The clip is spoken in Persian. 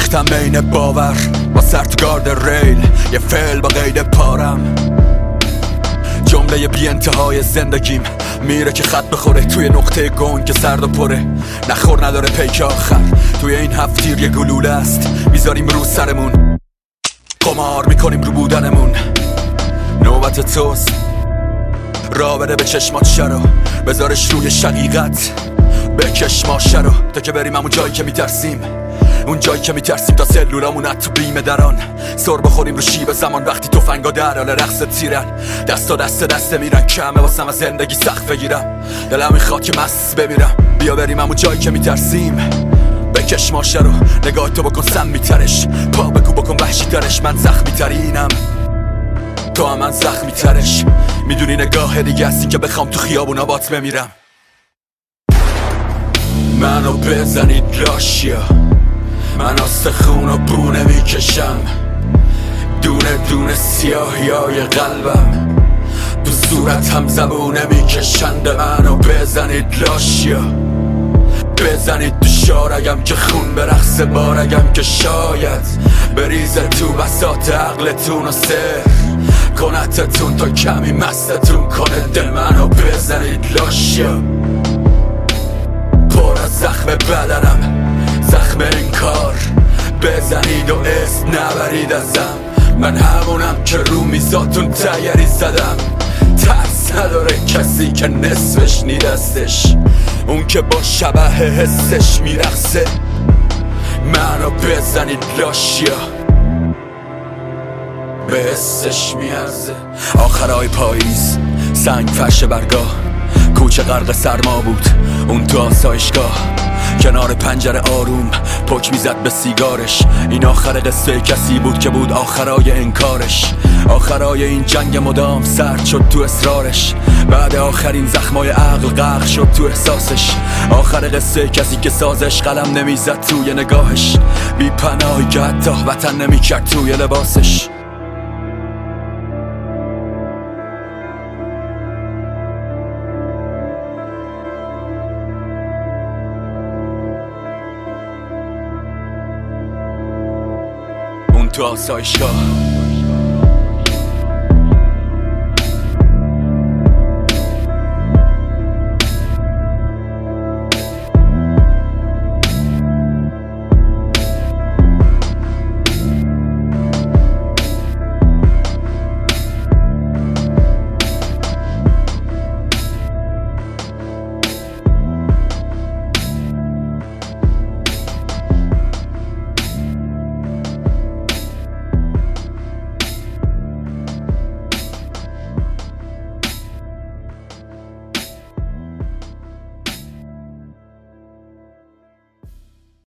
ریختم بین باور با سر تو گارد ریل، یه فعل با قید پارم. جمله بی انتهای زندگیم میره که خط بخوره توی نقطه گنگ که سرد و پره. نخور نداره پیک آخر، توی این هفتیر یه گلوله است میذاریم رو سرمون. قمار میکنیم رو بودنمون. نوبت توست، را بده به چشمات شرو، بذارش روی شقیقت، بکش ماشه رو تا که بریم همون جایی که میترسیم، اون جایی که میترسیم تا سلولامون تو بیم دران. سر بخوریم رو شیب زمان وقتی تفنگا در حال رقص تیرن. دستا دسته میرن، کمه واسم از زندگی سخت بگیرم. دلم میخواد که مست بمیرم. بیا بریم همون جایی که میترسیم، بکش ماشه رو، نگاه تو بکن سم میترش، پا بکو بکن وحشی ترش. من زخمی ترینم، تو هم من زخمی ترش. میدونی نگاه دیگه هستی که بخوام تو خیابون آبات بمیرم. منو بزنید لاشیا، من استخون و بونه میکشم، دونه دونه سیاهیای قلبم تو صورت هم زبونه میکشند. منو بزنید لاشیا، بزنید تو شارگم که خون برقص بارگم که شاید بریزه تو بساط عقلتون و سر کنتتون تا کمی مستتون کنه دل. منو بزنید لاشیا، پر از زخم بدنم، زخم این کار بزنید و اسم نبرید ازم. من همونم که رو میزاتون تیری زدم. ترس نداره کسی که نصفش نی دستش، اون که با شبه حسش میرقصه. منو بزنید لاشیا، به حسش میارزه. آخرای پاییز، سنگ فرش برگاه، کوچه غرق سرما بود اون تو آسایشگاه. کنار پنجره آروم پک میزد به سیگارش. این آخر قصه کسی بود که بود آخرای انکارش. آخرای این جنگ مدام سرد شد تو اصرارش. بعد آخرین زخمای عقل غرق شد تو احساسش. آخر قصه کسی که سازش قلم نمیزد توی نگاهش. بی پناهی که حتی وطن نمیکرد توی لباسش. تو آسایشگاه